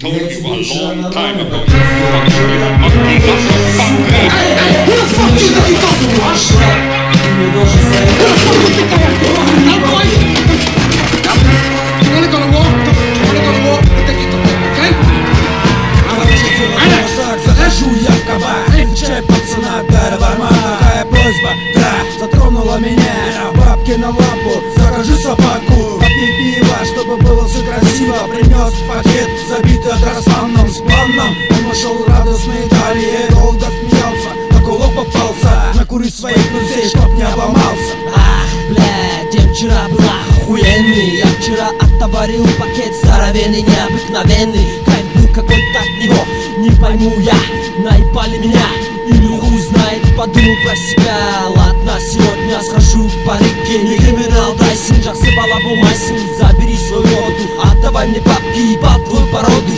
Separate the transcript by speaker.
Speaker 1: told you a long time ago. Who the fuck do you think you talking to, You wanna go to war? We'll take you to war, okay?
Speaker 2: Захожу я в кабак, встречай пацана, Гарри Барман. Какая просьба, да, затронула меня. Бабки на лапу, закажи собаку. Попей пиво, чтобы было все красиво. Принес пакет, забитый адросманом с планом. Он ушел радостный далее, долго смеялся, на кулак попался. Накурить своих друзей, чтоб не обломался.
Speaker 3: Ах, бля, день вчера был охуенный. Я вчера оттоварил пакет здоровенный, необыкновенный. Кайф был какой-то от него, не пойму я, наебали меня или хуй знает, подумал про себя. Ладно, сегодня схожу по реке, не криминал, дайсин, жақсы бала болмайсың. Забери свою воду, отдавай мне бабки, ебал твою породу.